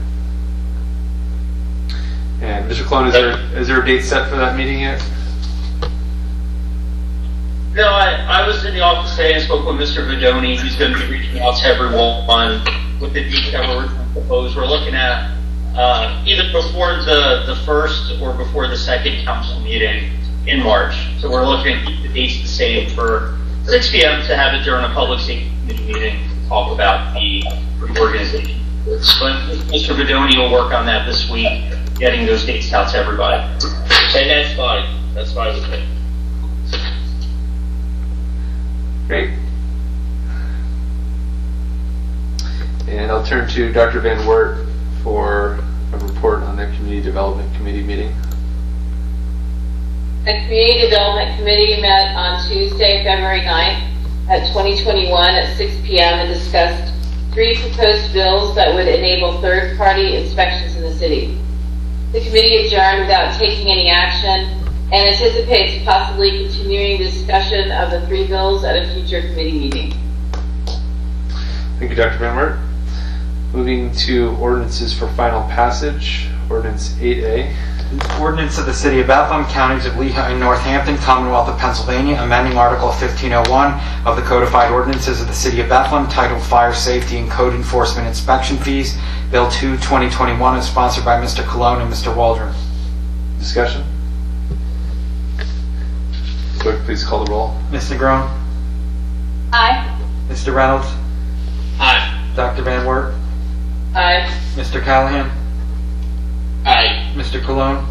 Speaker 1: And Mr. Colon, is there a date set for that meeting yet?
Speaker 9: No, I was in the office today and spoke with Mr. Vidoni. He's going to be reaching out to everyone with the detail we're proposed. We're looking at either before the first or before the second council meeting in March. So we're looking at the dates the same for 6 p.m. to have it during a public safety committee meeting to talk about the reorganization. But Mr. Vidoni will work on that this week, getting those dates out to everybody.
Speaker 8: And that's fine. That's fine with me.
Speaker 1: Great. And I'll turn to Dr. Van Wert for a report on the Community Development Committee meeting.
Speaker 10: The Community Development Committee met on Tuesday, February 9th at 2021 at 6 p.m. and discussed 3 proposed bills that would enable third-party inspections in the city. The committee adjourned without taking any action and anticipates possibly continuing discussion of the 3 bills at a future committee meeting.
Speaker 1: Thank you, Dr. Van Wert. Moving to ordinances for final passage. Ordinance 8A.
Speaker 2: Ordinance of the City of Bethlehem, Counties of Lehigh and Northampton, Commonwealth of Pennsylvania, amending Article 1501 of the Codified Ordinances of the City of Bethlehem, titled Fire Safety and Code Enforcement Inspection Fees. Bill 2, 2021 is sponsored by Mr. Cologne and Mr. Waldron.
Speaker 1: Discussion? Clerk, please call the roll.
Speaker 2: Ms. Negron?
Speaker 10: Aye.
Speaker 2: Mr. Reynolds?
Speaker 9: Aye.
Speaker 2: Dr. Van Wert?
Speaker 10: Aye.
Speaker 2: Mr. Callahan?
Speaker 3: Aye.
Speaker 2: Mr. Cologne?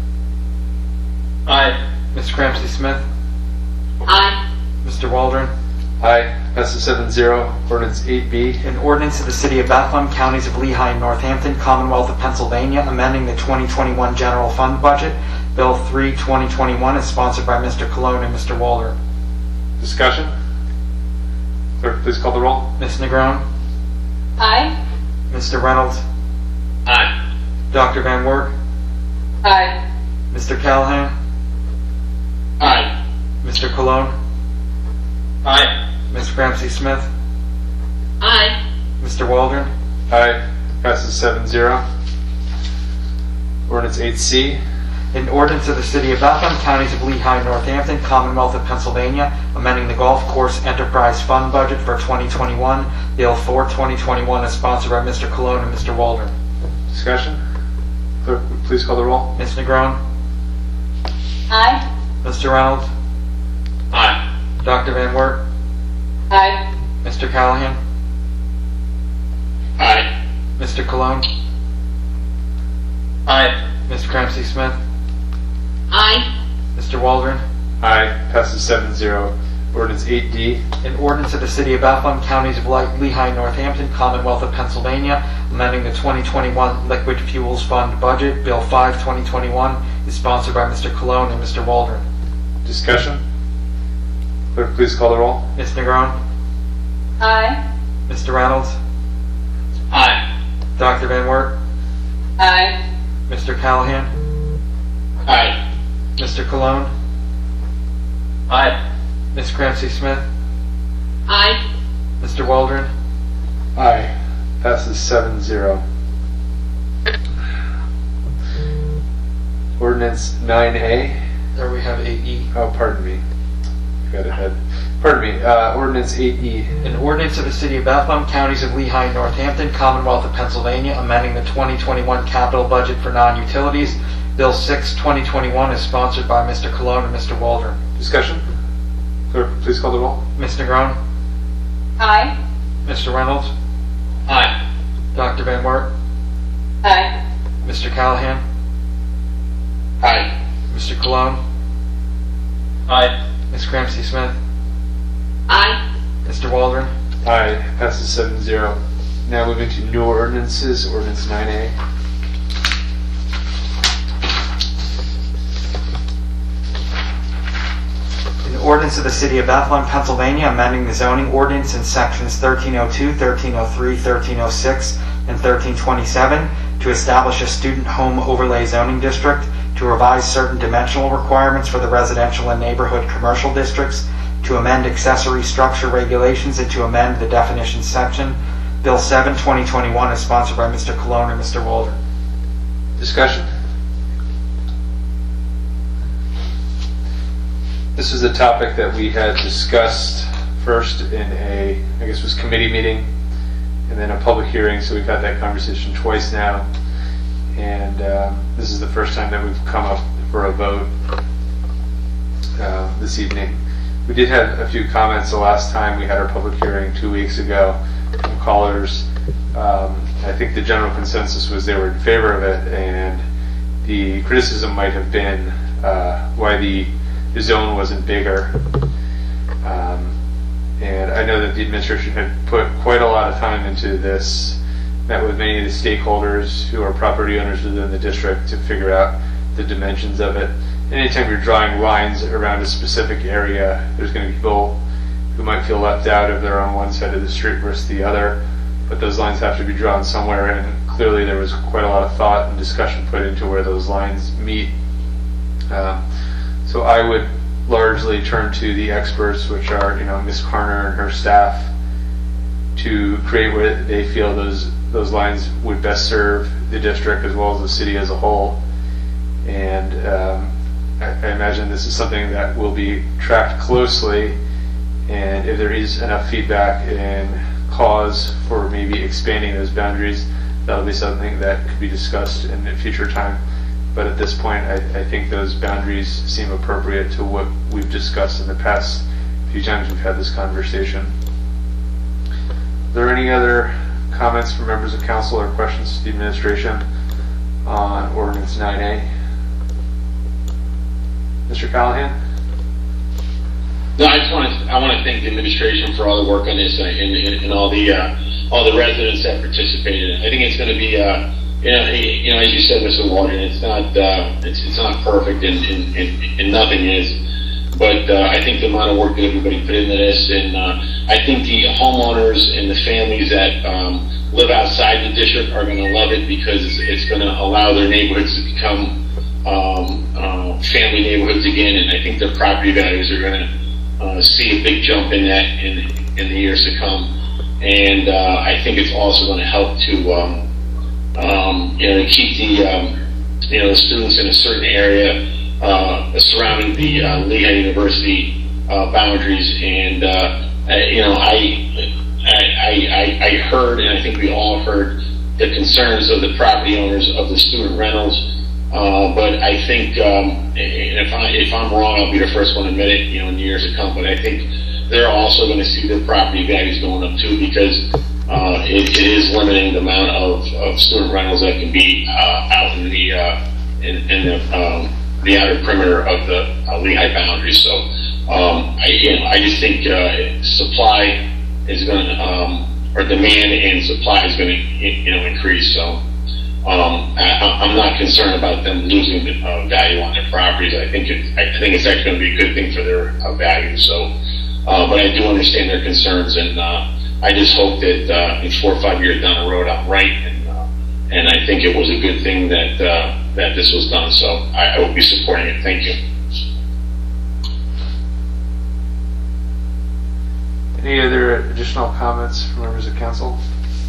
Speaker 9: Aye.
Speaker 2: Ms. Cramsey Smith?
Speaker 10: Aye.
Speaker 2: Mr. Waldron?
Speaker 1: Aye. Passes 7-0. Ordinance 8B.
Speaker 2: An ordinance of the City of Bethlehem, Counties of Lehigh and Northampton, Commonwealth of Pennsylvania, amending the 2021 General Fund Budget. Bill 3, 2021 is sponsored by Mr. Cologne and Mr. Waldron.
Speaker 1: Discussion? Clerk, please call the roll.
Speaker 2: Ms. Negron?
Speaker 10: Aye.
Speaker 2: Mr. Reynolds?
Speaker 9: Aye.
Speaker 2: Dr. Van Wert?
Speaker 10: Aye.
Speaker 2: Mr. Callahan?
Speaker 3: Aye.
Speaker 2: Mr. Cologne?
Speaker 9: Aye.
Speaker 2: Ms. Cramsey Smith?
Speaker 4: Aye.
Speaker 2: Mr. Waldron?
Speaker 1: Aye. Passes 7-0. Ordinance 8C.
Speaker 2: An ordinance of the City of Bethlehem, Counties of Lehigh and Northampton, Commonwealth of Pennsylvania, amending the Golf Course Enterprise Fund Budget for 2021. Bill 4, 2021 is sponsored by Mr. Cologne and Mr. Waldron.
Speaker 1: Discussion? Clerk, please call the roll.
Speaker 2: Ms. Negron?
Speaker 10: Aye.
Speaker 2: Mr. Reynolds?
Speaker 9: Aye.
Speaker 2: Dr. Van Wert?
Speaker 10: Aye.
Speaker 2: Mr. Callahan?
Speaker 3: Aye.
Speaker 2: Mr. Cologne?
Speaker 9: Aye.
Speaker 2: Ms. Cramsey Smith?
Speaker 4: Aye.
Speaker 2: Mr. Waldron?
Speaker 1: Aye. Passes 7-0. Ordinance 8D.
Speaker 2: An ordinance of the City of Bethlehem, Counties of Lehigh and Northampton, Commonwealth of Pennsylvania, amending the 2021 Liquid Fuels Fund Budget. Bill 5, 2021 is sponsored by Mr. Cologne and Mr. Waldron.
Speaker 1: Discussion? Clerk, please call the roll.
Speaker 2: Ms. Negron?
Speaker 10: Aye.
Speaker 2: Mr. Reynolds?
Speaker 9: Aye.
Speaker 2: Dr. Van Wert?
Speaker 10: Aye.
Speaker 2: Mr. Callahan?
Speaker 3: Aye.
Speaker 2: Mr. Cologne?
Speaker 9: Aye.
Speaker 2: Ms. Cramsey Smith?
Speaker 4: Aye.
Speaker 2: Mr. Waldron?
Speaker 1: Aye. Passes 7-0. Ordinance 9A.
Speaker 2: There we have 8E.
Speaker 1: Oh, pardon me. Got ahead. Pardon me. Ordinance 8E.
Speaker 2: An ordinance of the City of Bethlehem, Counties of Lehigh and Northampton, Commonwealth of Pennsylvania, amending the 2021 capital budget for non-utilities. Bill 6, 2021 is sponsored by Mr. Cologne and Mr. Waldron.
Speaker 1: Discussion? Clerk, please call the roll.
Speaker 2: Ms. Negron?
Speaker 10: Aye.
Speaker 2: Mr. Reynolds?
Speaker 9: Aye.
Speaker 2: Dr. Van Wert?
Speaker 10: Aye.
Speaker 2: Mr. Callahan?
Speaker 3: Aye.
Speaker 2: Mr. Cologne?
Speaker 9: Aye.
Speaker 2: Ms. Cramsey Smith?
Speaker 4: Aye.
Speaker 2: Mr. Waldron?
Speaker 1: Aye. Passes 7-0. Now moving to new ordinances. Ordinance 9A.
Speaker 2: An ordinance of the City of Bethlehem, Pennsylvania, amending the zoning ordinance in sections 1302, 1303, 1306, and 1327 to establish a student home overlay zoning district, to revise certain dimensional requirements for the residential and neighborhood commercial districts, to amend accessory structure regulations, and to amend the definitions section. Bill 7, 2021 is sponsored by Mr. Cologne and Mr. Waldron.
Speaker 1: Discussion? This is a topic that we had discussed first in a, I guess it was committee meeting, and then a public hearing, so we've had that conversation twice now. And this is the first time that we've come up for a vote this evening. We did have a few comments the last time we had our public hearing 2 weeks ago from callers. I think the general consensus was they were in favor of it, and the criticism might have been why the zone wasn't bigger. And I know that the administration had put quite a lot of time into this, met with many of the stakeholders who are property owners within the district to figure out the dimensions of it. Anytime you're drawing lines around a specific area, there's going to be people who might feel left out if they're on one side of the street versus the other, but those lines have to be drawn somewhere, and clearly there was quite a lot of thought and discussion put into where those lines meet. So I would largely turn to the experts, which are, Ms. Karner and her staff, to create where they feel those lines would best serve the district as well as the city as a whole. And I imagine this is something that will be tracked closely, and if there is enough feedback and cause for maybe expanding those boundaries, that'll be something that could be discussed in a future time. But at this point, I think those boundaries seem appropriate to what we've discussed in the past few times we've had this conversation. Are there any other comments from members of council or questions to the administration on ordinance 9A? Mr. Callahan?
Speaker 3: No, I want to thank the administration for all the work on this and all the residents that participated. I think it's going to be as you said, Mr. Waldron, it's not perfect and nothing is. But I think the amount of work that everybody put into this, and I think the homeowners and the families that live outside the district are going to love it, because it's going to allow their neighborhoods to become family neighborhoods again, and I think their property values are going to see a big jump in that in the years to come. And I think it's also going to help to keep the students in a certain area surrounding the Lehigh University boundaries. And I heard, and I think we all heard, the concerns of the property owners of the student rentals. But I think, if I'm wrong, I'll be the first one to admit it, in years to come. But I think they're also going to see their property values going up too, because it is limiting the amount of student rentals that can be out in the outer perimeter of the Lehigh boundaries. So I just think supply is going to, or demand and supply is going to increase. So. I'm not concerned about them losing value on their properties. I think it's actually going to be a good thing for their value. So, but I do understand their concerns, and I just hope that in 4 or 5 years down the road I'm right, and I think it was a good thing that this was done. So I will be supporting it. Thank you.
Speaker 1: Any other additional comments from members of council?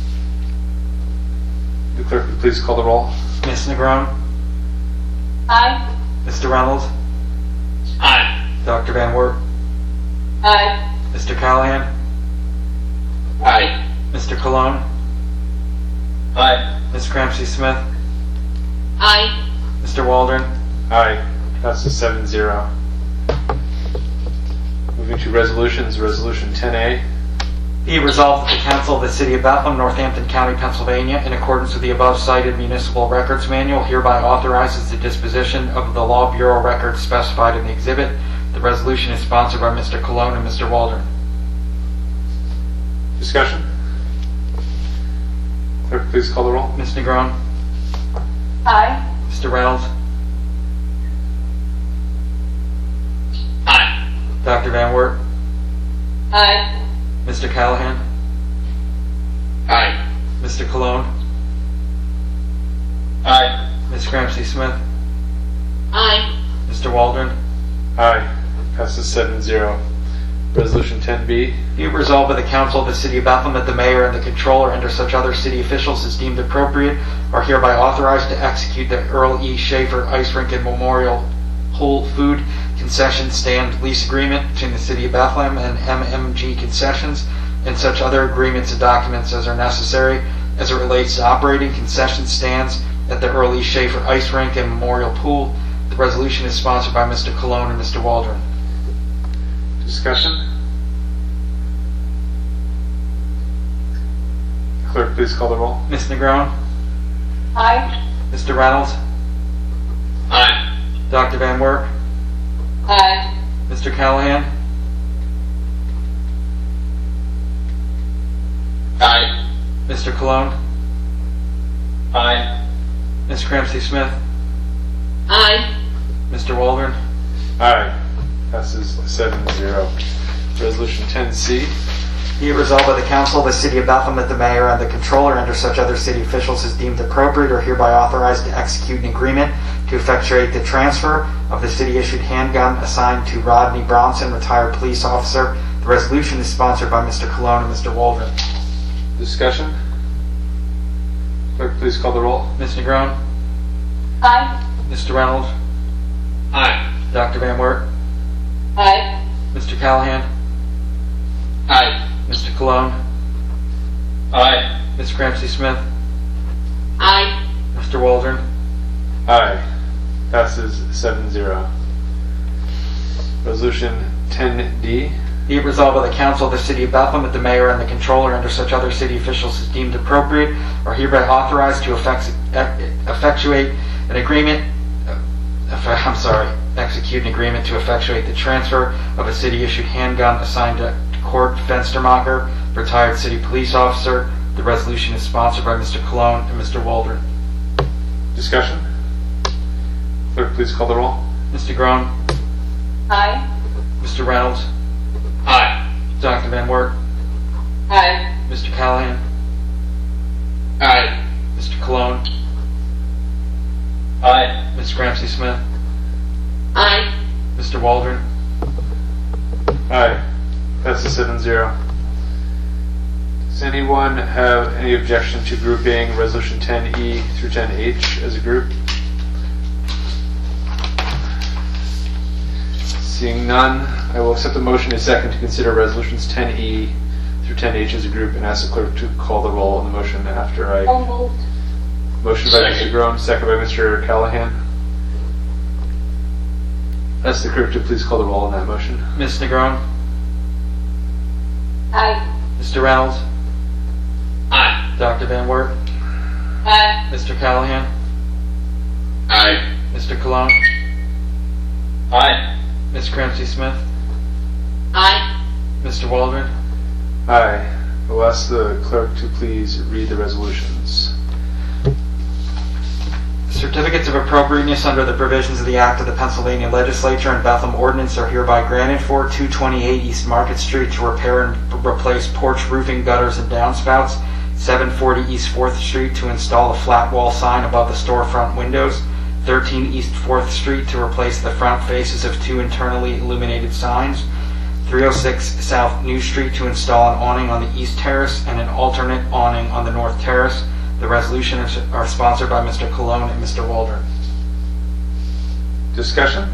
Speaker 1: The clerk, would please call the roll.
Speaker 2: Ms. Negron?
Speaker 10: Aye.
Speaker 2: Mr. Reynolds?
Speaker 3: Aye.
Speaker 2: Dr. Van Wert?
Speaker 10: Aye.
Speaker 2: Mr. Callahan?
Speaker 3: Aye.
Speaker 2: Mr. Cologne?
Speaker 9: Aye.
Speaker 2: Ms. Cramsey Smith?
Speaker 4: Aye.
Speaker 2: Mr. Waldron?
Speaker 1: Aye. Passes 7-0. Moving to resolutions, resolution 10A.
Speaker 2: Be resolved that the Council of the City of Bethlehem, Northampton County, Pennsylvania, in accordance with the above cited municipal records manual, hereby authorizes the disposition of the Law Bureau records specified in the exhibit. The resolution is sponsored by Mr. Cologne and Mr. Waldron.
Speaker 1: Discussion? Clerk, please call the roll.
Speaker 2: Ms. Negron?
Speaker 10: Aye.
Speaker 2: Mr. Reynolds?
Speaker 3: Aye.
Speaker 2: Dr. Van Wert?
Speaker 10: Aye.
Speaker 2: Mr. Callahan?
Speaker 3: Aye.
Speaker 2: Mr. Cologne?
Speaker 9: Aye.
Speaker 2: Ms. Cramsey Smith?
Speaker 4: Aye.
Speaker 2: Mr. Waldron?
Speaker 1: Aye. Passes 7-0. Resolution 10B.
Speaker 2: Be it resolved by the Council of the City of Bethlehem that the Mayor and the Controller, under such other city officials as deemed appropriate, are hereby authorized to execute the Earl E. Schaefer Ice Rink and Memorial Pool Food Concession Stand Lease Agreement between the City of Bethlehem and MMG Concessions, and such other agreements and documents as are necessary as it relates to operating concession stands at the Earl E. Schaefer Ice Rink and Memorial Pool. The resolution is sponsored by Mr. Cologne and Mr. Waldron.
Speaker 1: Discussion? Clerk, please call the roll.
Speaker 2: Ms. Negron?
Speaker 10: Aye.
Speaker 2: Mr. Reynolds?
Speaker 3: Aye.
Speaker 2: Dr. Van Wert?
Speaker 10: Aye.
Speaker 2: Mr. Callahan?
Speaker 3: Aye.
Speaker 2: Mr. Cologne?
Speaker 9: Aye.
Speaker 2: Ms. Cramsey Smith?
Speaker 4: Aye.
Speaker 2: Mr. Waldron?
Speaker 1: Aye. Passes 7-0. Resolution 10C.
Speaker 2: Be it resolved by the Council of the City of Bethlehem that the Mayor and the Controller, under such other city officials as deemed appropriate, are hereby authorized to execute an agreement to effectuate the transfer of the city-issued handgun assigned to Rodney Bronson, retired police officer. The resolution is sponsored by Mr. Cologne and Mr. Waldron.
Speaker 1: Discussion? Clerk, please call the roll.
Speaker 2: Ms. Negron?
Speaker 10: Aye.
Speaker 2: Mr. Reynolds?
Speaker 9: Aye.
Speaker 2: Dr. Van Wert?
Speaker 10: Aye.
Speaker 2: Mr. Callahan?
Speaker 9: Aye.
Speaker 2: Mr. Cologne?
Speaker 9: Aye.
Speaker 2: Ms. Cramsey-Smith?
Speaker 4: Aye.
Speaker 2: Mr. Waldron?
Speaker 1: Aye. Passes 7-0. Resolution 10D.
Speaker 2: Be it resolved by the Council of the City of Bethlehem that the Mayor and the Controller, under such other city officials as deemed appropriate, are hereby authorized to effectuate an agreement. Execute an agreement to effectuate the transfer of a city-issued handgun assigned to Court Fenstermacher, retired city police officer. The resolution is sponsored by Mr. Cologne and Mr. Waldron.
Speaker 1: Discussion? Clerk, please call the roll.
Speaker 2: Mr. Groen?
Speaker 10: Aye.
Speaker 2: Mr. Reynolds?
Speaker 9: Aye.
Speaker 2: Dr. Van Wert?
Speaker 10: Aye.
Speaker 2: Mr. Callahan?
Speaker 9: Aye.
Speaker 2: Mr. Cologne?
Speaker 9: Aye.
Speaker 2: Ms. Cramsey-Smith?
Speaker 4: Aye.
Speaker 2: Mr. Waldron?
Speaker 1: Aye. Passes 7-0. Does anyone have any objection to grouping Resolution 10E through 10H as a group? Seeing none, I will accept the motion in a second to consider Resolutions 10E through 10H as a group and ask the clerk to call the roll on the motion after I...
Speaker 10: So moved.
Speaker 1: Motion by
Speaker 9: Second.
Speaker 1: Mr. Groen, second by Mr. Callahan. Ask the clerk to please call the roll on that motion.
Speaker 2: Ms. Negron?
Speaker 10: Aye.
Speaker 2: Mr. Reynolds?
Speaker 9: Aye.
Speaker 2: Dr. Van Wert?
Speaker 10: Aye.
Speaker 2: Mr. Callahan?
Speaker 9: Aye.
Speaker 2: Mr. Cologne?
Speaker 9: Aye.
Speaker 2: Ms. Cramsey-Smith?
Speaker 4: Aye.
Speaker 2: Mr. Waldron?
Speaker 1: Aye. I will ask the clerk to please read the resolutions.
Speaker 2: Certificates of appropriateness under the provisions of the Act of the Pennsylvania Legislature and Bethlehem Ordinance are hereby granted for 228 East Market Street to repair and replace porch roofing, gutters, and downspouts, 740 East 4th Street to install a flat wall sign above the storefront windows, 13 East 4th Street to replace the front faces of 2 internally illuminated signs, 306 South New Street to install an awning on the east terrace and an alternate awning on the north terrace. The resolutions are sponsored by Mr. Cologne and Mr. Waldron.
Speaker 1: Discussion?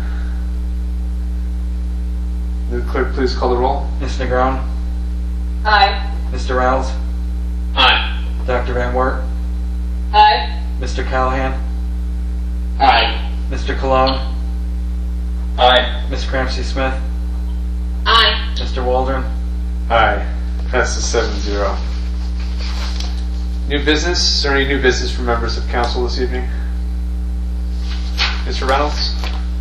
Speaker 1: Will the clerk please call the roll?
Speaker 2: Ms. Negron?
Speaker 10: Aye.
Speaker 2: Mr. Reynolds?
Speaker 9: Aye.
Speaker 2: Dr. Van Wert?
Speaker 10: Aye.
Speaker 2: Mr. Callahan?
Speaker 9: Aye.
Speaker 2: Mr. Cologne?
Speaker 9: Aye.
Speaker 2: Ms. Cramsey-Smith?
Speaker 4: Aye.
Speaker 2: Mr. Waldron?
Speaker 1: Aye. Passes 7-0. New business? Is there any new business for members of council this evening? Mr. Reynolds?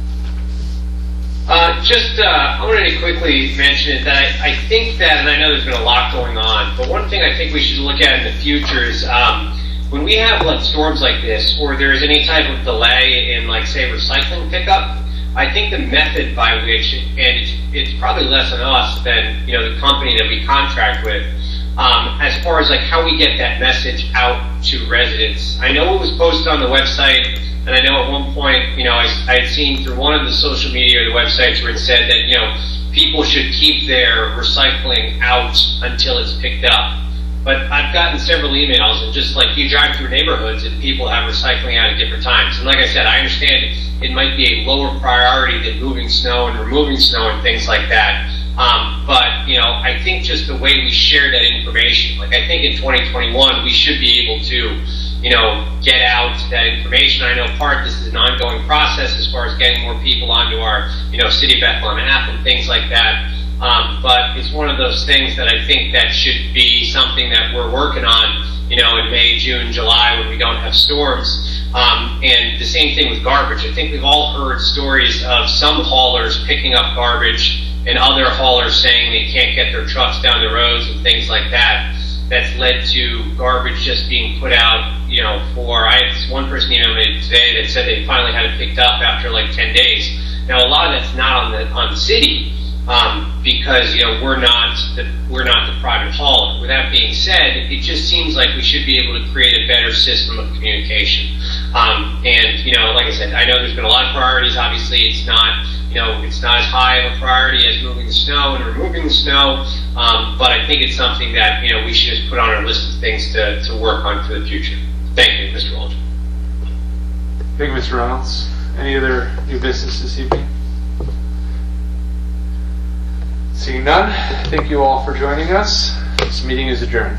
Speaker 11: I wanted to quickly mention it that I think that, and I know there's been a lot going on, but one thing I think we should look at in the future is when we have like storms like this, or there is any type of delay in, like, say, recycling pickup, I think the method by which, and it's probably less on us than, you know, the company that we contract with, as far as like how we get that message out to residents. I know it was posted on the website, and I know at one point, you know, I had seen through one of the social media or the websites where it said that, you know, people should keep their recycling out until it's picked up. But I've gotten several emails, and just like you drive through neighborhoods and people have recycling out at different times. And like I said, I understand it might be a lower priority than moving snow and removing snow and things like that. But, you know, I think just the way we share that information, like I think in 2021 we should be able to, you know, get out that information. I know part of this is an ongoing process as far as getting more people onto our, you know, City of Bethlehem app and things like that. But it's one of those things that I think that should be something that we're working on, you know, in May, June, July when we don't have storms. And the same thing with garbage. I think we've all heard stories of some haulers picking up garbage and other haulers saying they can't get their trucks down the roads and things like that. That's led to garbage just being put out, you know, I had one person emailed me today that said they finally had it picked up after like 10 days. Now a lot of that's not on the city, because, you know, we're not the private hauler. With that being said, it just seems like we should be able to create a better system of communication. And, you know, like I said, I know there's been a lot of priorities. Obviously, it's not, you know, it's not as high of a priority as moving the snow and removing the snow. But I think it's something that, you know, we should just put on our list of things to work on for the future. Thank you, Mr. Waldron.
Speaker 1: Thank you, Mr. Reynolds. Any other new business this evening? Seeing none, thank you all for joining us. This meeting is adjourned.